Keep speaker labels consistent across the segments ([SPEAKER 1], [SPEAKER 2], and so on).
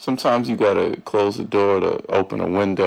[SPEAKER 1] Sometimes you gotta close the door to open a window.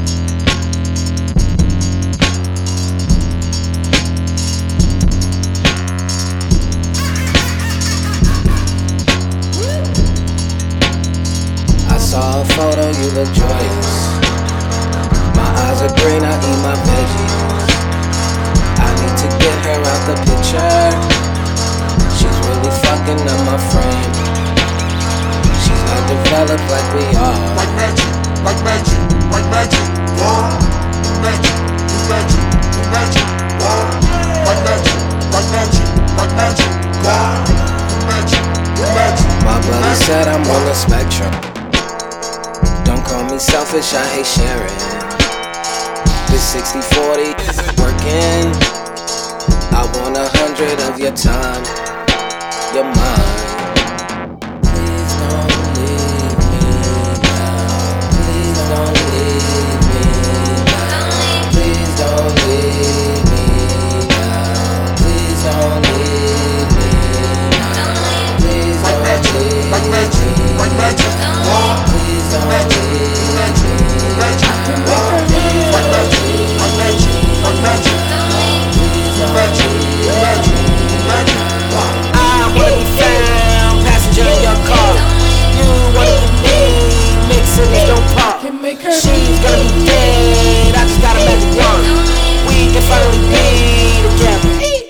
[SPEAKER 2] I saw a photo, you look joyous. My eyes are green, I eat my veggies. I need to get her out the picture. She's really fucking up my frame. She's not developed like we are.
[SPEAKER 3] Like magic, like magic, like magic, wow. Magic, magic, magic, wow. Like magic, like magic, like magic, wow. Magic, magic.
[SPEAKER 2] My brother said I'm on the spectrum. Don't call me selfish, I hate sharing. This 60-40 working. I want 100 of your time, your mind. Please don't leave me now. Please don't leave me now. Please don't leave me now. Please don't leave me now. Please don't leave me now.
[SPEAKER 3] Like magic, like magic, wow.
[SPEAKER 2] Please don't leave me now.
[SPEAKER 3] Magic, wow. Like magic, like magic, like magic, magic, magic, magic, wow.
[SPEAKER 2] I wanna be found, passenger in your car. You wanna be me, mix cities don't pop. She's gonna be dead, I just got a magic wand. We can finally be together.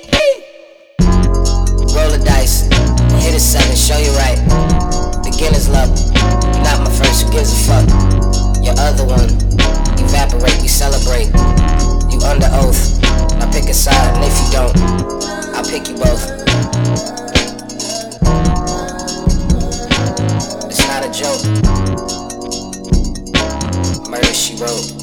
[SPEAKER 2] Roll the dice, hit a 7, show you right. Beginner's luck, you're not my first, who gives a fuck? Your other one, evaporate, we celebrate. You under oath, now pick a side, and if you don't, I'll pick you both. It's not a joke. Murder, she wrote.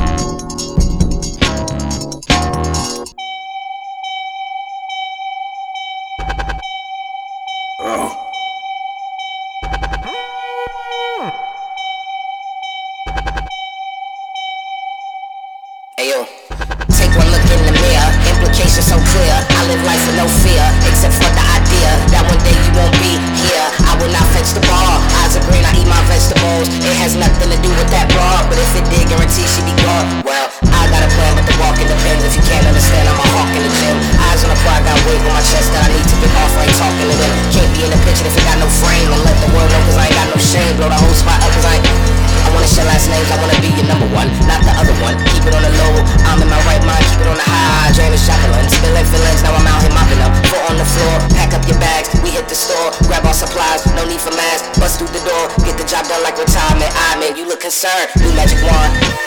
[SPEAKER 2] Ayo, take one look in the mirror, implications so clear. I live life with no fear, except for the idea that one day you won't be here. I will not fetch the ball, eyes are green, I eat my vegetables. It has nothing to do with that broad, but if it did, guarantee she be gone. Well, I got a plan, but the walking depends. If you can't understand, I'm a hawk in the gym. Eyes on the prize, got weight on my chest that I need to get off. I ain't talking to them. Can't be in the picture if it got no frame. And let the world know, cause I ain't got no shame. Blow the whole spot up, cause I wanna share last names, I wanna be your number one, not the other one. Keep it on the low, I'm in my right mind, keep it on the high. James Jacqueline, spilling feelings, now I'm out here mopping up. Foot on the floor, pack up your bags, we hit the store, grab our supplies, no need for masks, bust through the door, get the job done like retirement. I man, you look concerned, new magic wand.